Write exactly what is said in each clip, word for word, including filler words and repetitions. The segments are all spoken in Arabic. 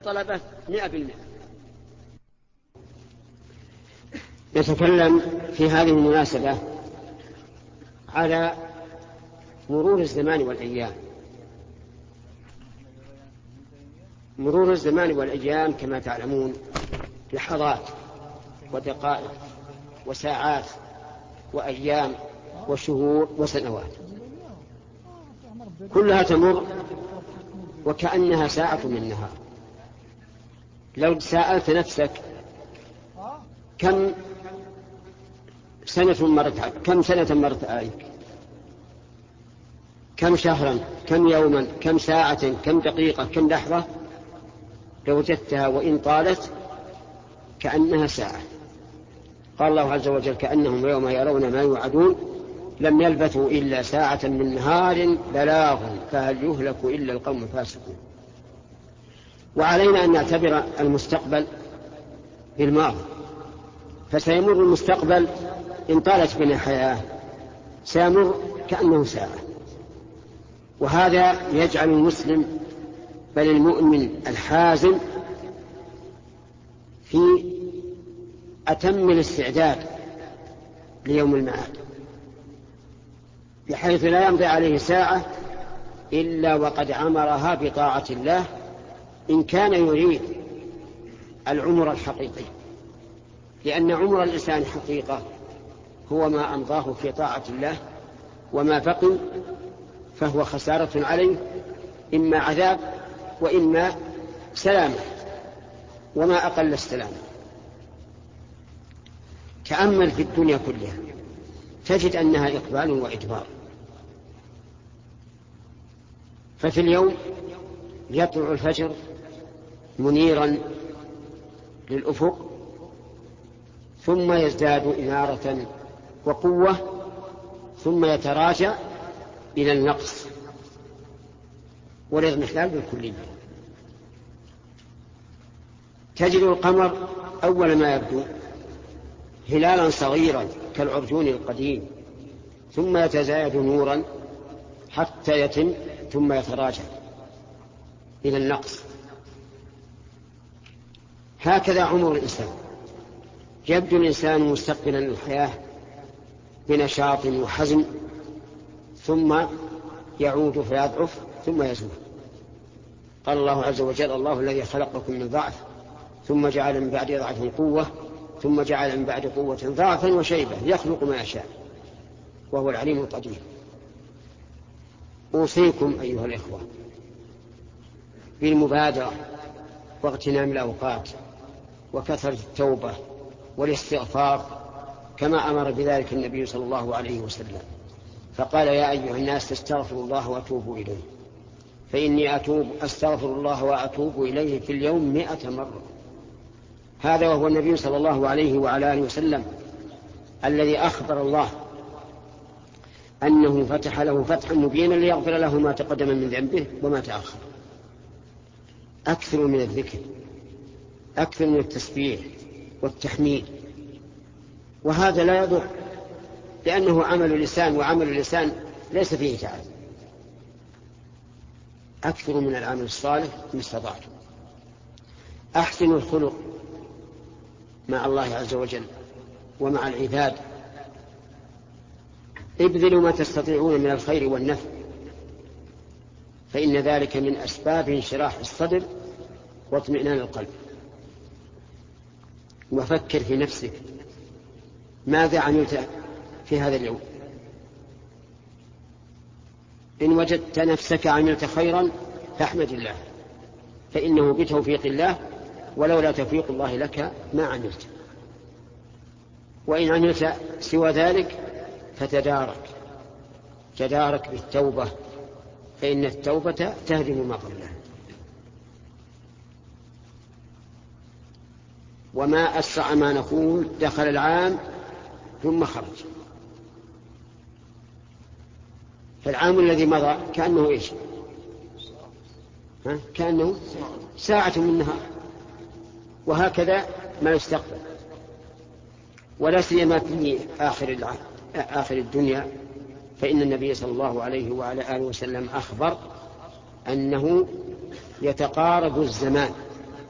طلبة مئة بالمئة. نتكلم في هذه المناسبة على مرور الزمان والأيام. مرور الزمان والأيام كما تعلمون لحظات ودقائق وساعات وأيام وشهور وسنوات، كلها تمر وكأنها ساعة من نهار. لو سألت نفسك كم سنة مرت كم سنة مرت عليك، كم شهرا، كم يوما، كم ساعة، كم دقيقة، كم لحظة، لوجدتها وإن طالت كأنها ساعة. قال الله عز وجل: كأنهم يوم يرون ما يوعدون لم يلبثوا إلا ساعة من نهار بلاغ فهل يهلك إلا القوم الفاسقون. وعلينا أن نعتبر المستقبل بالماضي، فسيمر المستقبل إن طالت بنا الحياة سيمر كأنه ساعة. وهذا يجعل المسلم بل المؤمن الحازم في أتم الاستعداد ليوم المعاد، بحيث لا يمضي عليه ساعة إلا وقد عمرها بطاعة الله إن كان يريد العمر الحقيقي، لأن عمر الإنسان حقيقة هو ما أمضاه في طاعة الله، وما بقي فهو خسارة عليه، إما عذاب وإما سلامة، وما أقل السلامة. تأمل في الدنيا كلها تجد أنها إقبال وإدبار. ففي اليوم يطلع الفجر منيرا للأفق، ثم يزداد إنارة وقوة، ثم يتراجع إلى النقص والاضمحلال بالكلية. تجد القمر أول ما يبدو هلالا صغيرا كالعرجون القديم، ثم يتزايد نورا حتى يتم، ثم يتراجع إلى النقص. هكذا عمر الإنسان، يبدو الإنسان مستقبلا للحياة بنشاط وحزم، ثم يعود فيضعف ثم يزول. قال الله عز وجل: الله الذي خلقكم من ضعف ثم جعل من بعد ضعف قوة ثم جعل من بعد قوة ضعفا وشيبة يخلق ما يشاء وهو العليم القدير. أوصيكم أيها الإخوة بالمبادرة واغتنام الأوقات وكثرة التوبة والاستغفار، كما أمر بذلك النبي صلى الله عليه وسلم، فقال: يا أيها الناس استغفروا الله وأتوبوا إليه، فإني أتوب أستغفر الله وأتوب إليه في اليوم مئة مرة. هذا وهو النبي صلى الله عليه وعلى آله وسلم الذي أخبر الله أنه فتح له فتحا مبينا ليغفر له ما تقدم من ذنبه وما تأخر. أكثر من الذكر، أكثر من التسبيح والتحميد، وهذا لا يضر، لأنه عمل اللسان، وعمل اللسان ليس فيه تعب. أكثر من العمل الصالح ما استطعتم. أحسنوا الخلق مع الله عز وجل ومع العباد، ابذلوا ما تستطيعون من الخير والنفع، فإن ذلك من أسباب انشراح الصدر واطمئنان القلب. وفكر في نفسك، ماذا عملت في هذا اليوم؟ إن وجدت نفسك عملت خيرا فاحمد الله، فإنه بتوفيق الله، ولولا توفيق الله لك ما عملت. وإن عملت سوى ذلك فتدارك تدارك بالتوبة، فإن التوبة تهدم ما قبلها. وما أسرع ما نقول دخل العام ثم خرج. فالعام الذي مضى كأنه إيش؟ ها؟ كأنه ساعة من نهار. وهكذا ما يستقبل، ولا سيما في آخر آخر الدنيا، فإن النبي صلى الله عليه وعلى آله وسلم أخبر أنه يتقارب الزمان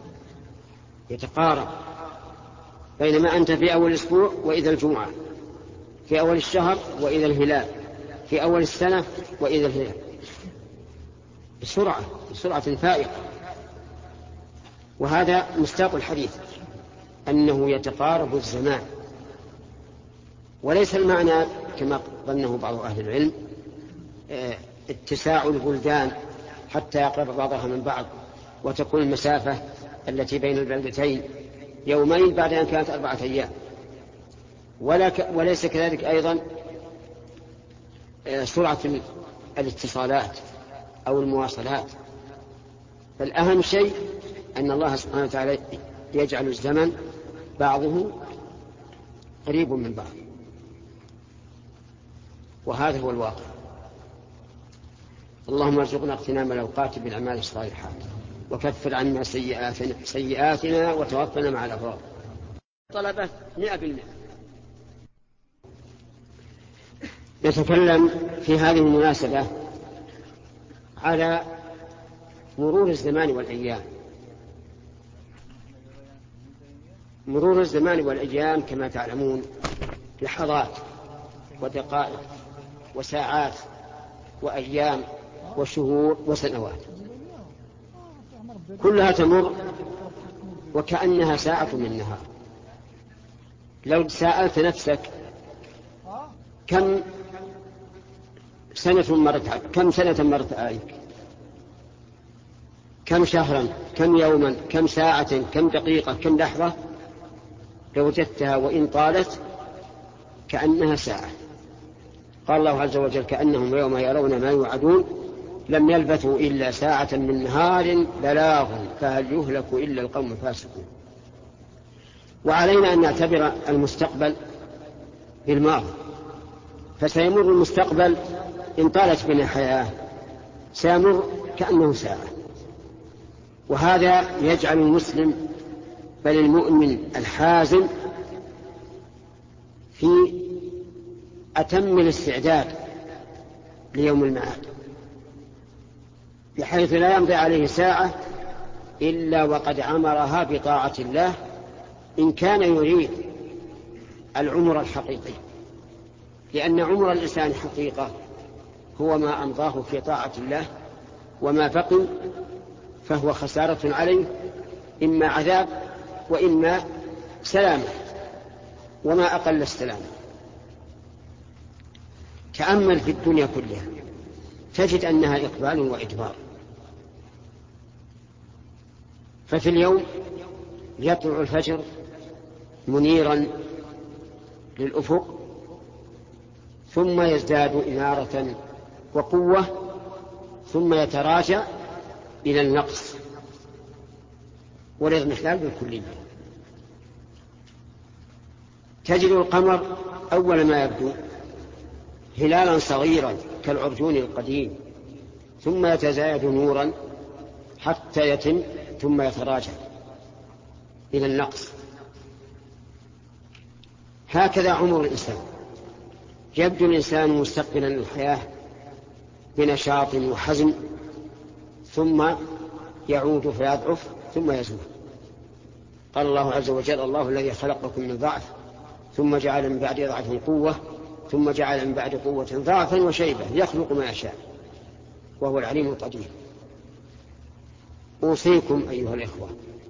يتقارب، بينما أنت في أول الأسبوع وإذا الجمعة، في أول الشهر وإذا الهلال، في أول السنة وإذا الهلال، بسرعة بسرعة فائقة. وهذا مصداق الحديث أنه يتقارب الزمان، وليس المعنى كما ظنه بعض أهل العلم اتساع البلدان حتى يقرب بعضها من بعض وتكون المسافة التي بين البلدتين يومين بعد أن كانت أربعة أيام، وليس كذلك أيضا سرعة الاتصالات أو المواصلات. فالأهم شيء أن الله سبحانه وتعالى يجعل الزمن بعضه قريب من بعض، وهذا هو الواقع. اللهم ارزقنا اغتنام الأوقات بالأعمال الصالحات، وكفر عنا سيئاتنا, سيئاتنا وتوفنا مع الأبرار. طلبة مئة بالمئة. نتكلم في هذه المناسبة على مرور الزمان والأيام. مرور الزمان والأيام كما تعلمون لحظات ودقائق وساعات وأيام وشهور وسنوات، كلها تمر وكأنها ساعة من نهار. لو سألت نفسك كم سنة مرت كم سنة مرت عليك، كم شهرا، كم يوما، كم ساعة، كم دقيقة، كم لحظة، لوجدتها وإن طالت كأنها ساعة. قال الله عز وجل كأنهم يوم يرون ما يوعدون لم يلبثوا إلا ساعة من نهار بلاغ فهل يهلك إلا القوم الفاسقون. وعلينا أن نعتبر المستقبل بالماضي، فسيمر المستقبل إن طالت بنا حياة سيمر كأنه ساعة. وهذا يجعل المسلم بل المؤمن الحازم في أتم الاستعداد ليوم المعاد، بحيث لا يمضي عليه ساعة إلا وقد عمرها بطاعة الله إن كان يريد العمر الحقيقي، لأن عمر الإنسان حقيقة هو ما أمضاه في طاعة الله، وما بقي فهو خسارة عليه، إما عذاب وإما سلامة، وما أقل السلامة. تأمل في الدنيا كلها تجد أنها إقبال وإدبار. ففي اليوم يطلع الفجر منيرا للأفق، ثم يزداد إنارة وقوة، ثم يتراجع إلى النقص والاضمحلال بالكلية. تجد القمر أول ما يبدو هلالا صغيرا كالعرجون القديم، ثم يتزايد نورا حتى يتم، ثم يتراجع إلى النقص. هكذا عمر الإنسان، يبدو الإنسان مستقبلا للحياة بنشاط وحزم، ثم يعود فيضعف ثم يزول. قال الله عز وجل الله الذي خلقكم من ضعف ثم جعل من بعد ضعف قوة ثم جعل من بعد قوة ضعفا وشيبة يخلق ما يشاء وهو العليم القدير. أوصيكم أيها الإخوة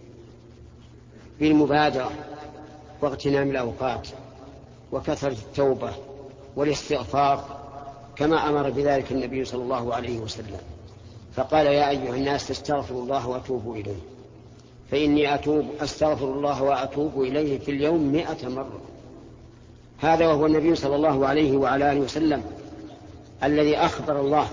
بالمبادرة واغتنام الأوقات وكثرة التوبة والاستغفار كما أمر بذلك النبي صلى الله عليه وسلم، فقال يا أيها الناس استغفروا الله وأتوبوا إليه، فإني أتوب أستغفر الله وأتوب إليه في اليوم مئة مرة. هذا وهو النبي صلى الله عليه وعلى آله وسلم الذي أخبر الله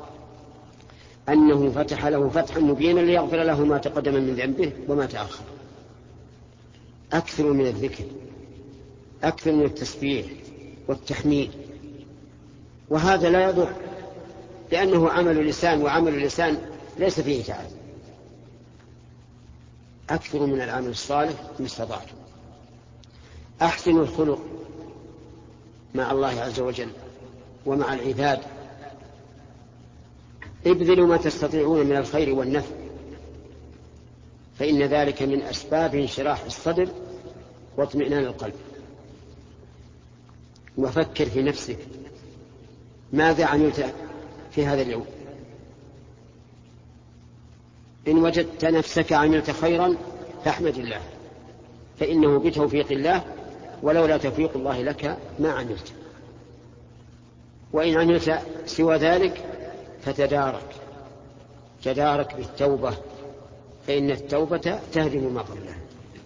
أنه فتح له فتحا مبينا ليغفر له ما تقدم من ذنبه وما تأخر. أكثر من الذكر، أكثر من التسبيح والتحميد، وهذا لا يضر لأنه عمل اللسان، وعمل اللسان ليس فيه تعب. أكثر من العمل الصالح ما استطعتم. أحسنوا الخلق مع الله عز وجل ومع العباد، ابذلوا ما تستطيعون من الخير والنفع، فإن ذلك من أسباب انشراح الصدر واطمئنان القلب. وفكر في نفسك، ماذا عملت في هذا اليوم؟ إن وجدت نفسك عملت خيرا فاحمد الله، فإنه بتوفيق الله، ولولا توفيق الله لك ما عملت. وإن عملت سوى ذلك فتدارك، تدارك بالتوبة، فإن التوبة تهدم ما قبلها.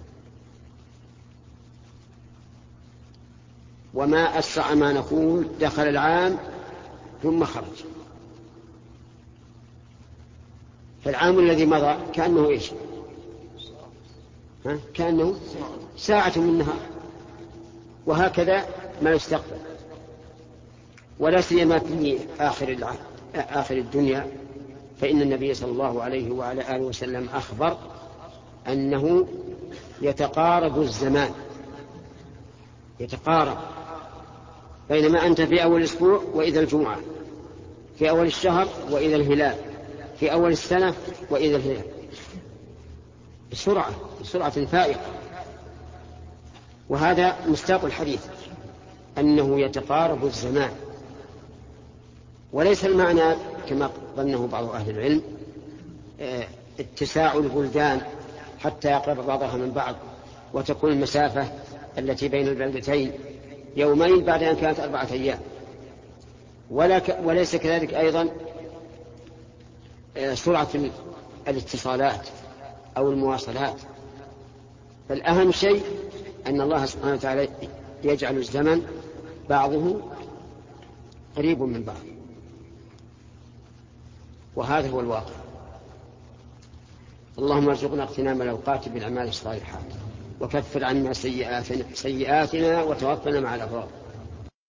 وما أسرع ما نقول دخل العام ثم خرج. فالعام الذي مضى كأنه إيش؟ ها؟ كأنه ساعة من نهار. وهكذا ما يستقبل، ولا سيما في آخر العام آخر الدنيا، فإن النبي صلى الله عليه وعلى آله وسلم أخبر أنه يتقارب الزمان، يتقارب، بينما أنت في أول الأسبوع وإذا الجمعة، في أول الشهر وإذا الهلال، في أول السنة وإذا الهلال، بسرعة بسرعة فائقة. وهذا مصداق الحديث أنه يتقارب الزمان، وليس المعنى كما ظنه بعض أهل العلم اتساع البلدان حتى يقرب بعضها من بعض وتكون المسافة التي بين البلدتين يومين بعد أن كانت أربعة أيام، ولا ك... وليس كذلك أيضا سرعة الاتصالات أو المواصلات. فالأهم شيء أن الله سبحانه وتعالى يجعل الزمن بعضه قريب من بعض، وهذا هو الواقع. اللهم ارزقنا اغتنام الأوقات بالأعمال الصالحات، وكفر عنا سيئاتنا, سيئاتنا وتوفنا مع الأبرار.